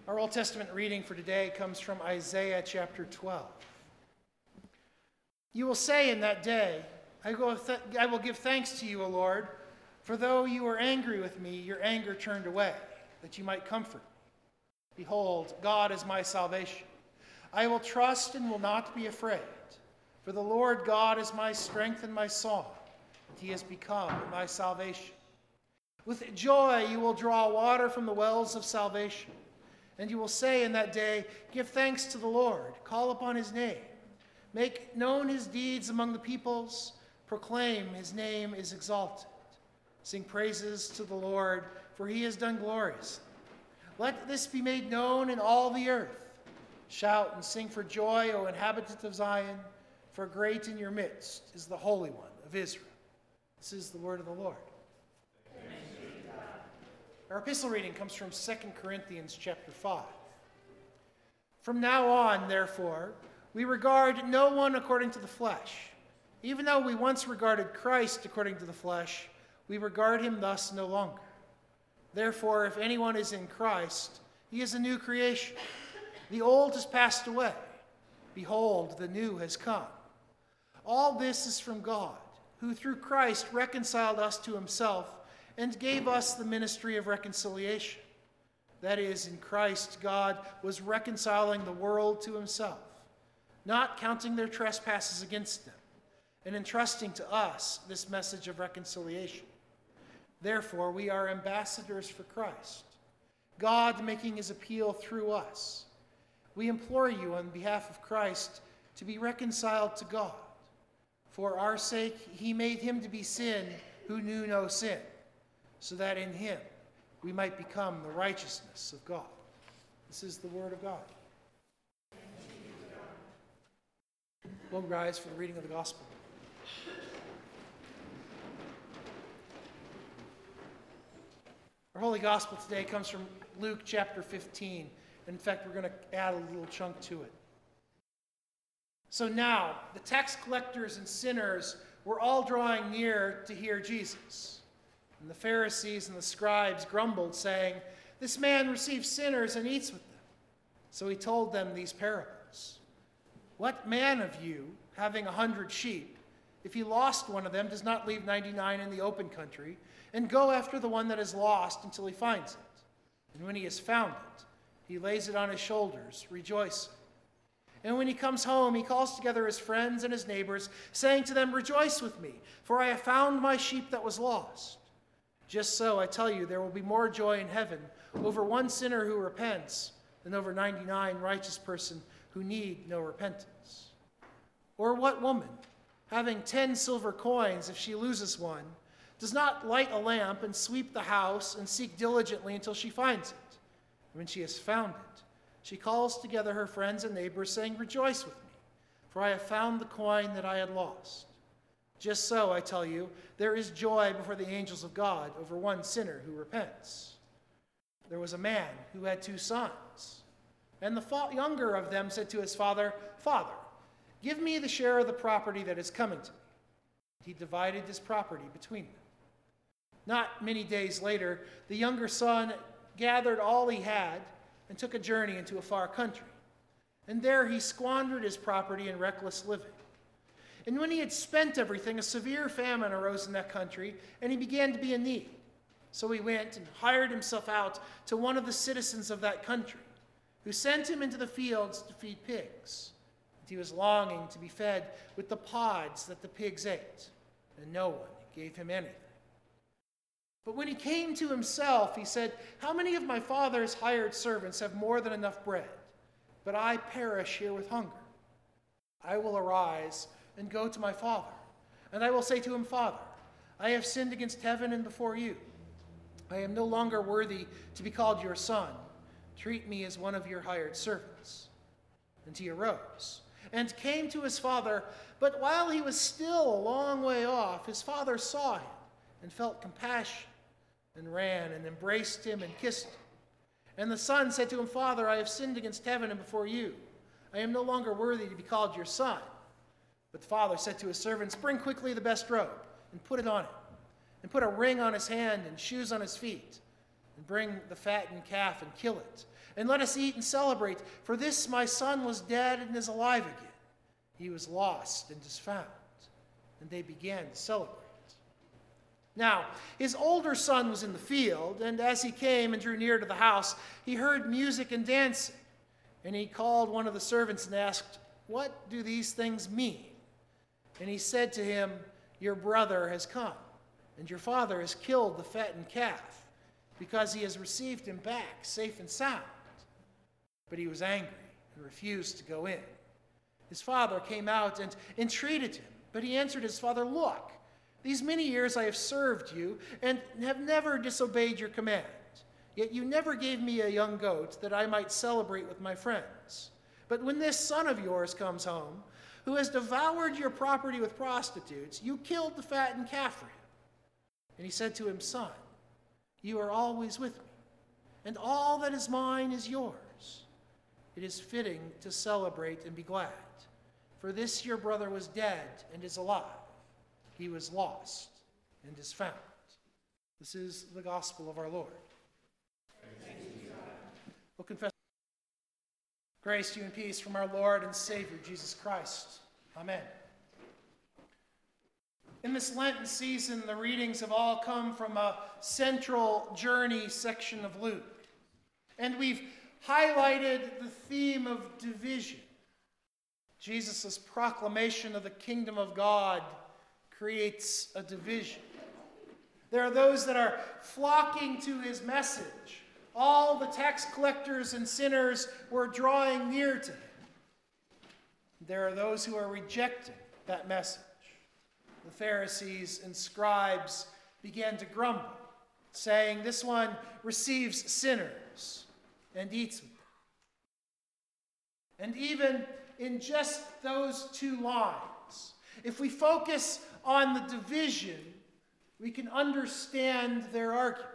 Our Old Testament reading for today comes from Isaiah chapter 12. You will say in that day, I will give thanks to you, O Lord, for though you were angry with me, your anger turned away, that you might comfort me. Behold, God is my salvation. I will trust and will not be afraid, for the Lord God is my strength and my song, and he has become my salvation. With joy you will draw water from the wells of salvation. And you will say in that day, give thanks to the Lord, call upon his name. Make known his deeds among the peoples, proclaim his name is exalted. Sing praises to the Lord, for he has done gloriously. Let this be made known in all the earth. Shout and sing for joy, O inhabitants of Zion, for great in your midst is the Holy One of Israel. This is the word of the Lord. Our epistle reading comes from 2 Corinthians chapter 5. From now on, therefore, we regard no one according to the flesh. Even though we once regarded Christ according to the flesh, we regard him thus no longer. Therefore, if anyone is in Christ, he is a new creation. The old has passed away. Behold, the new has come. All this is from God, who through Christ reconciled us to himself and gave us the ministry of reconciliation. That is, in Christ, God was reconciling the world to himself, not counting their trespasses against them, and entrusting to us this message of reconciliation. Therefore, we are ambassadors for Christ, God making his appeal through us. We implore you on behalf of Christ to be reconciled to God. For our sake, he made him to be sin who knew no sin, so that in him we might become the righteousness of God. This is the word of God. We'll rise for the reading of the gospel. Our holy gospel today comes from Luke chapter 15. In fact, we're going to add a little chunk to it. So now, the tax collectors and sinners were all drawing near to hear Jesus. And the Pharisees and the scribes grumbled, saying, this man receives sinners and eats with them. So he told them these parables. What man of you, having 100 sheep, if he lost one of them, does not leave 99 in the open country and go after the one that is lost until he finds it? And when he has found it, he lays it on his shoulders, rejoicing. And when he comes home, he calls together his friends and his neighbors, saying to them, rejoice with me, for I have found my sheep that was lost. Just so, I tell you, there will be more joy in heaven over one sinner who repents than over 99 righteous person who need no repentance. Or what woman, having 10 silver coins, if she loses one, does not light a lamp and sweep the house and seek diligently until she finds it? And when she has found it, she calls together her friends and neighbors, saying, rejoice with me, for I have found the coin that I had lost. Just so, I tell you, there is joy before the angels of God over one sinner who repents. There was a man who had 2 sons, and the younger of them said to his father, Father, give me the share of the property that is coming to me. He divided his property between them. Not many days later, the younger son gathered all he had and took a journey into a far country. And there he squandered his property in reckless living. And when he had spent everything, a severe famine arose in that country, and he began to be in need. So he went and hired himself out to one of the citizens of that country, who sent him into the fields to feed pigs. And he was longing to be fed with the pods that the pigs ate, and no one gave him anything. But when he came to himself, he said, how many of my father's hired servants have more than enough bread, but I perish here with hunger? I will arise and go to my father, and I will say to him, Father, I have sinned against heaven and before you. I am no longer worthy to be called your son. Treat me as one of your hired servants. And he arose and came to his father, but while he was still a long way off, his father saw him and felt compassion and ran and embraced him and kissed him. And the son said to him, Father, I have sinned against heaven and before you. I am no longer worthy to be called your son. But the father said to his servants, bring quickly the best robe and put it on him, and put a ring on his hand and shoes on his feet, and bring the fattened calf and kill it. And let us eat and celebrate. For this my son was dead and is alive again. He was lost and is found." And they began to celebrate. Now, his older son was in the field, and as he came and drew near to the house, he heard music and dancing. And he called one of the servants and asked, "What do these things mean?" And he said to him, "Your brother has come, and your father has killed the fattened calf, because he has received him back safe and sound." But he was angry and refused to go in. His father came out and entreated him, but he answered his father, "Look, these many years I have served you and have never disobeyed your command. Yet you never gave me a young goat that I might celebrate with my friends. But when this son of yours comes home, who has devoured your property with prostitutes, you killed the fattened calf for him." And he said to him, "Son, you are always with me, and all that is mine is yours. It is fitting to celebrate and be glad. For this your brother was dead and is alive. He was lost and is found." This is the gospel of our Lord. We'll confess. Grace to you and peace from our Lord and Savior, Jesus Christ. Amen. In this Lenten season, the readings have all come from a central journey section of Luke. And we've highlighted the theme of division. Jesus' proclamation of the kingdom of God creates a division. There are those that are flocking to his message. All the tax collectors and sinners were drawing near to him. There are those who are rejecting that message. The Pharisees and scribes began to grumble, saying, "This one receives sinners and eats with them." And even in just those two lines, if we focus on the division, we can understand their argument.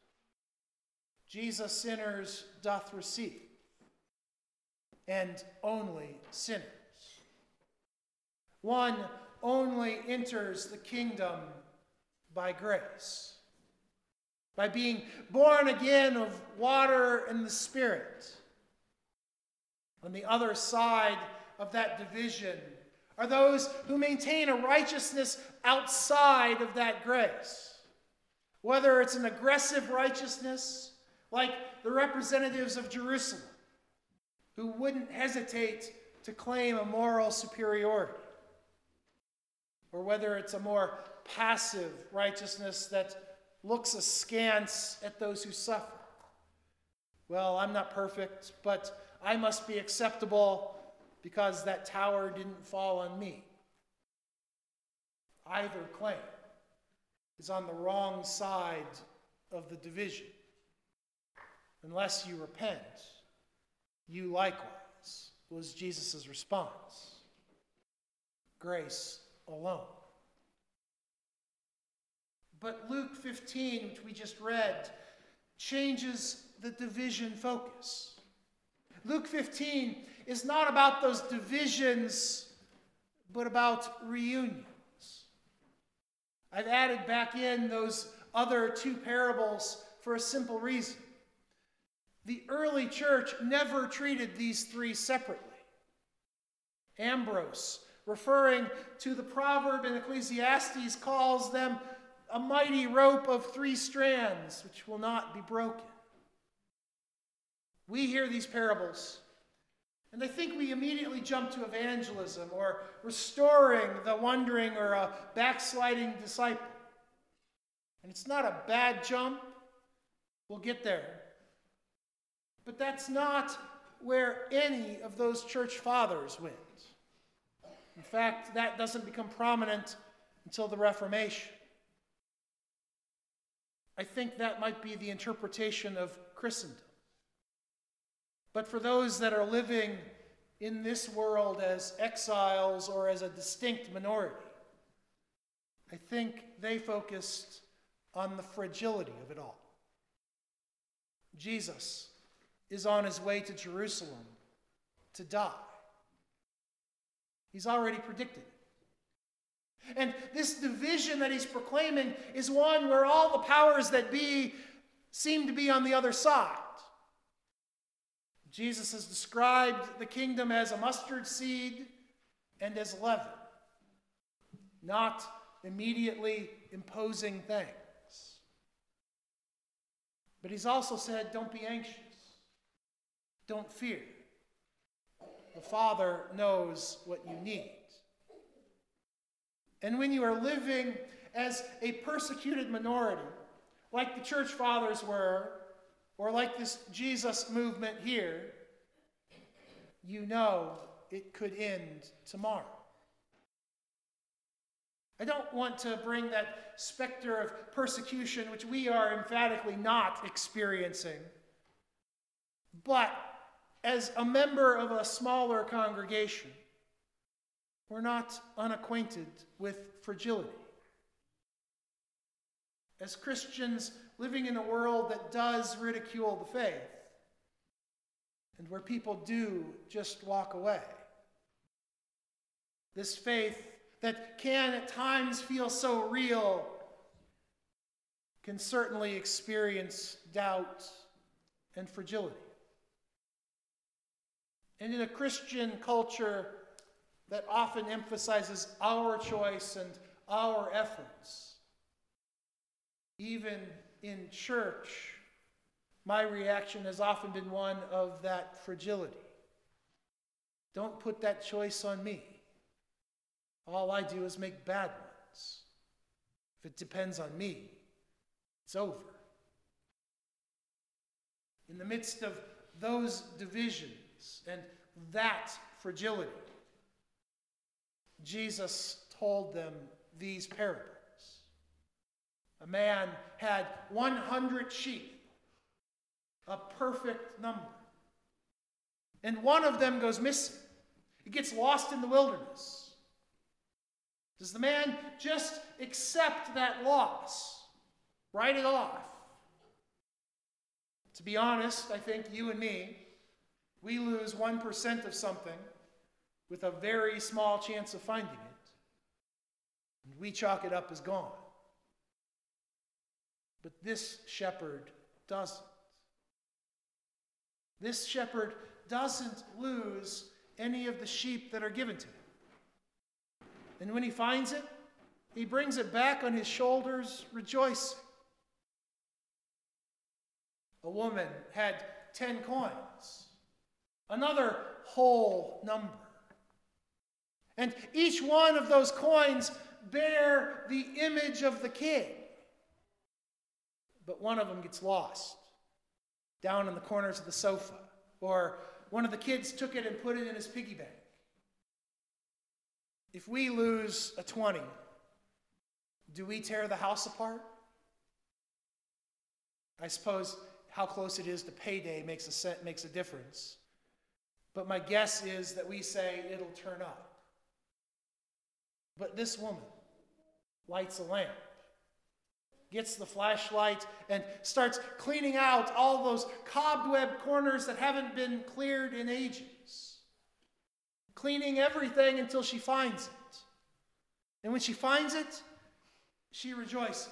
Jesus sinners doth receive, and only sinners. One only enters the kingdom by grace, by being born again of water and the Spirit. On the other side of that division are those who maintain a righteousness outside of that grace. Whether it's an aggressive righteousness, like the representatives of Jerusalem, who wouldn't hesitate to claim a moral superiority, or whether it's a more passive righteousness that looks askance at those who suffer. Well, I'm not perfect, but I must be acceptable because that tower didn't fall on me. Either claim is on the wrong side of the division. Unless you repent, you likewise, was Jesus' response. Grace alone. But Luke 15, which we just read, changes the division focus. Luke 15 is not about those divisions, but about reunions. I've added back in those other two parables for a simple reason. The early church never treated these three separately. Ambrose, referring to the proverb in Ecclesiastes, calls them a mighty rope of 3 strands, which will not be broken. We hear these parables, and I think we immediately jump to evangelism or restoring the wandering or a backsliding disciple. And it's not a bad jump. We'll get there. But that's not where any of those church fathers went. In fact, that doesn't become prominent until the Reformation. I think that might be the interpretation of Christendom. But for those that are living in this world as exiles or as a distinct minority, I think they focused on the fragility of it all. Jesus is on his way to Jerusalem to die. He's already predicted it. And this division that he's proclaiming is one where all the powers that be seem to be on the other side. Jesus has described the kingdom as a mustard seed and as leaven, not immediately imposing things. But he's also said, don't be anxious. Don't fear. The Father knows what you need. And when you are living as a persecuted minority, like the church fathers were, or like this Jesus movement here, you know it could end tomorrow. I don't want to bring that specter of persecution, which we are emphatically not experiencing. But as a member of a smaller congregation, we're not unacquainted with fragility. As Christians living in a world that does ridicule the faith, and where people do just walk away, this faith that can at times feel so real can certainly experience doubt and fragility. And in a Christian culture that often emphasizes our choice and our efforts, even in church, my reaction has often been one of that fragility. Don't put that choice on me. All I do is make bad ones. If it depends on me, it's over. In the midst of those divisions and that fragility, Jesus told them these parables. A man had 100 sheep, a perfect number. And one of them goes missing. It gets lost in the wilderness. Does the man just accept that loss? Write it off? To be honest, I think you and me, we lose 1% of something with a very small chance of finding it, and we chalk it up as gone. But this shepherd doesn't. This shepherd doesn't lose any of the sheep that are given to him. And when he finds it, he brings it back on his shoulders, rejoicing. A woman had 10 coins, another whole number. And each one of those coins bear the image of the king. But one of them gets lost down in the corners of the sofa. Or one of the kids took it and put it in his piggy bank. If we lose a 20, do we tear the house apart? I suppose how close it is to payday makes a difference. But my guess is that we say it'll turn up. But this woman lights a lamp, gets the flashlight, and starts cleaning out all those cobweb corners that haven't been cleared in ages. Cleaning everything until she finds it. And when she finds it, she rejoices.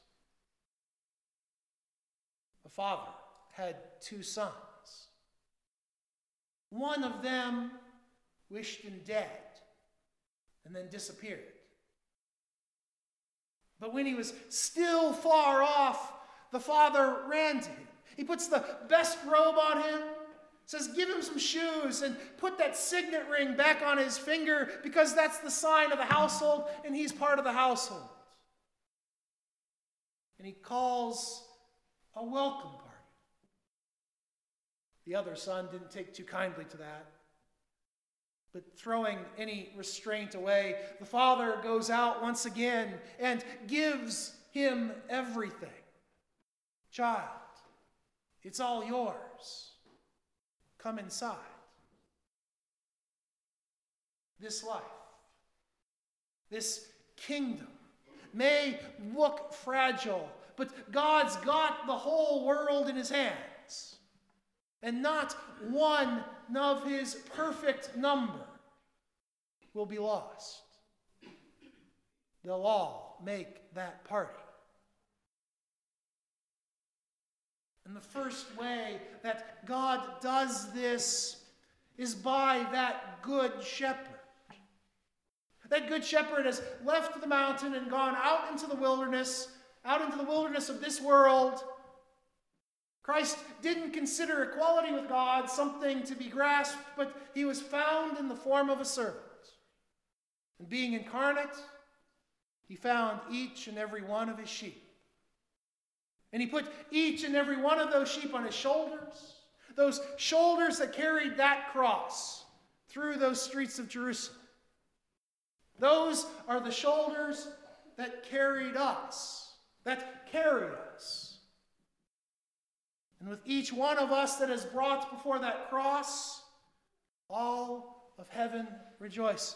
A father had 2 sons. One of them wished him dead and then disappeared. But when he was still far off, the father ran to him. He puts the best robe on him, says, give him some shoes and put that signet ring back on his finger because that's the sign of the household and he's part of the household. And he calls a welcome party. The other son didn't take too kindly to that. But throwing any restraint away, the father goes out once again and gives him everything. Child, it's all yours. Come inside. This life, this kingdom may look fragile, but God's got the whole world in his hands. And not one of his perfect number will be lost. They'll all make that party. And the first way that God does this is by that good shepherd. That good shepherd has left the mountain and gone out into the wilderness of this world. Christ didn't consider equality with God something to be grasped, but he was found in the form of a servant. And being incarnate, he found each and every one of his sheep. And he put each and every one of those sheep on his shoulders, those shoulders that carried that cross through those streets of Jerusalem. Those are the shoulders that carried us, that carry us. And with each one of us that is brought before that cross, all of heaven rejoices.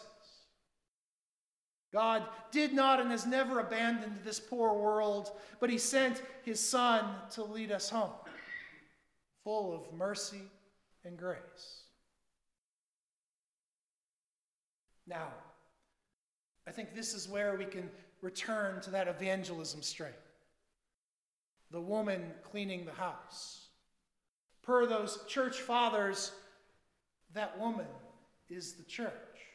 God did not and has never abandoned this poor world, but he sent his Son to lead us home, full of mercy and grace. Now, I think this is where we can return to that evangelism strain. The woman cleaning the house. Per those church fathers, that woman is the church.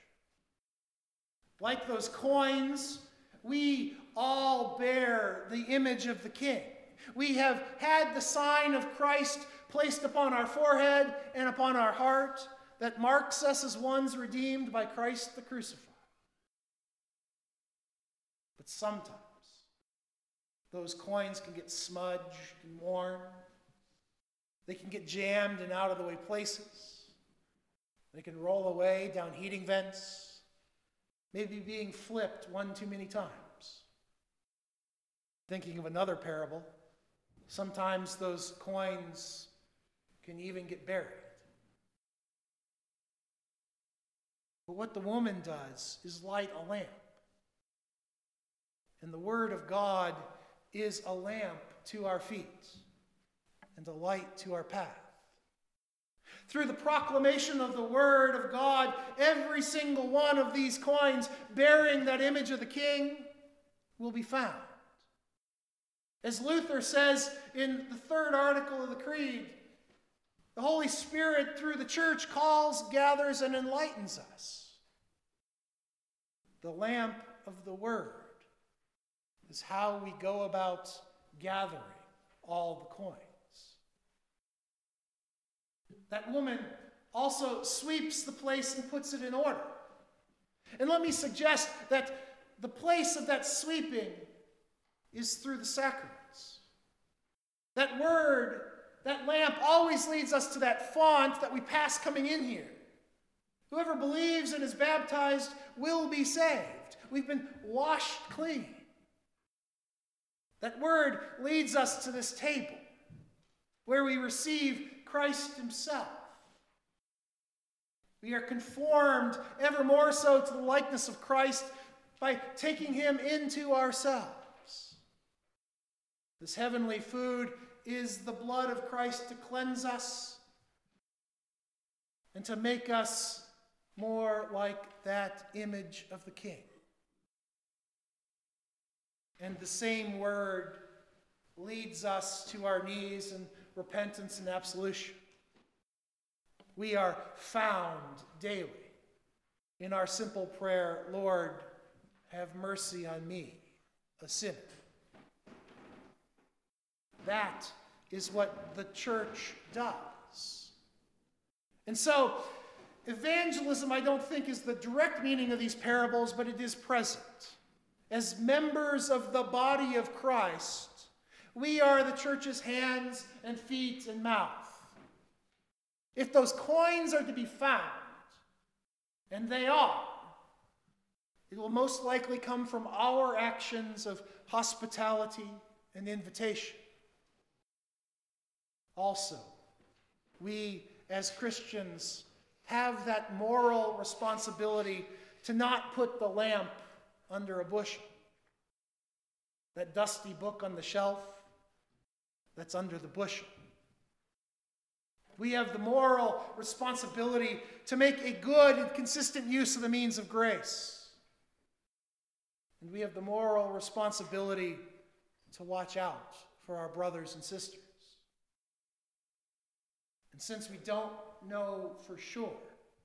Like those coins, we all bear the image of the King. We have had the sign of Christ placed upon our forehead and upon our heart that marks us as ones redeemed by Christ the crucified. But sometimes those coins can get smudged and worn. They can get jammed in out-of-the-way places. They can roll away down heating vents, maybe being flipped one too many times. Thinking of another parable, sometimes those coins can even get buried. But what the woman does is light a lamp. And the Word of God is a lamp to our feet and a light to our path. Through the proclamation of the Word of God, every single one of these coins bearing that image of the King will be found. As Luther says in the third article of the Creed, the Holy Spirit through the church calls, gathers, and enlightens us. The lamp of the Word is how we go about gathering all the coins. That woman also sweeps the place and puts it in order. And let me suggest that the place of that sweeping is through the sacraments. That word, that lamp always leads us to that font that we pass coming in here. Whoever believes and is baptized will be saved. We've been washed clean. That word leads us to this table where we receive Christ himself. We are conformed ever more so to the likeness of Christ by taking him into ourselves. This heavenly food is the blood of Christ to cleanse us and to make us more like that image of the King. And the same word leads us to our knees in repentance and absolution. We are found daily in our simple prayer, Lord, have mercy on me, a sinner. That is what the church does. And so, evangelism, I don't think, is the direct meaning of these parables, but it is present. As members of the body of Christ, we are the church's hands and feet and mouth. If those coins are to be found, and they are, it will most likely come from our actions of hospitality and invitation. Also, we as Christians have that moral responsibility to not put the lamp under a bushel. That dusty book on the shelf, that's under the bushel. We have the moral responsibility to make a good and consistent use of the means of grace. And we have the moral responsibility to watch out for our brothers and sisters. since we don't know for sure,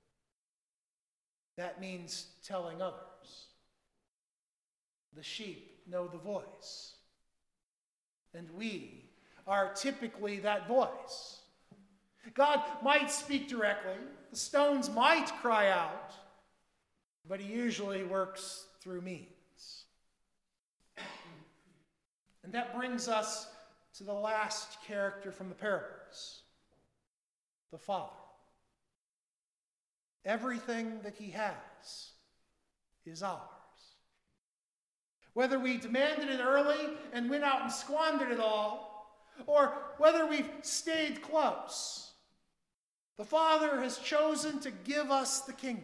that means telling others. The sheep know the voice, and we are typically that voice. God might speak directly, the stones might cry out, but he usually works through means. And that brings us to the last character from the parables, the Father. Everything that he has is ours. Whether we demanded it early and went out and squandered it all, or whether we've stayed close, the Father has chosen to give us the kingdom.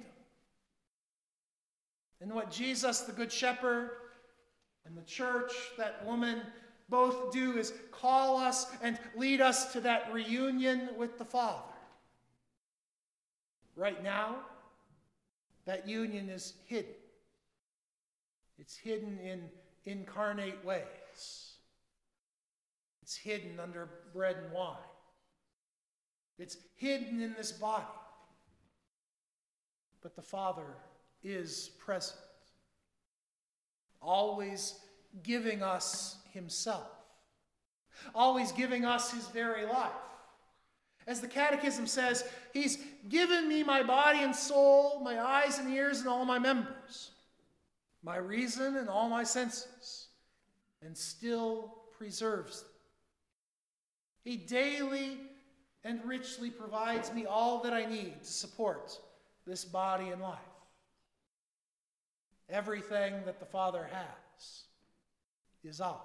And what Jesus, the Good Shepherd, and the church, that woman, both do is call us and lead us to that reunion with the Father. Right now, that union is hidden. It's hidden in incarnate ways. It's hidden under bread and wine. It's hidden in this body. But the Father is present, always giving us himself, always giving us his very life. As the Catechism says, he's given me my body and soul, my eyes and ears and all my members, my reason and all my senses, and still preserves them. He daily and richly provides me all that I need to support this body and life. Everything that the Father has is ours.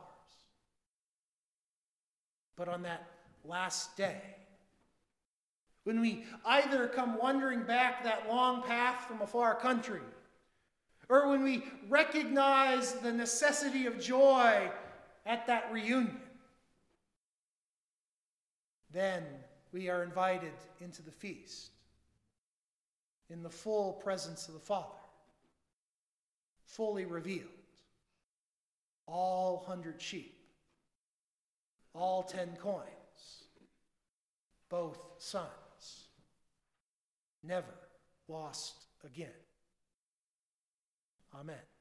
But on that last day, when we either come wandering back that long path from a far country, or when we recognize the necessity of joy at that reunion, then we are invited into the feast in the full presence of the Father, fully revealed. All 100 sheep, all 10 coins, both sons, never lost again. Amen.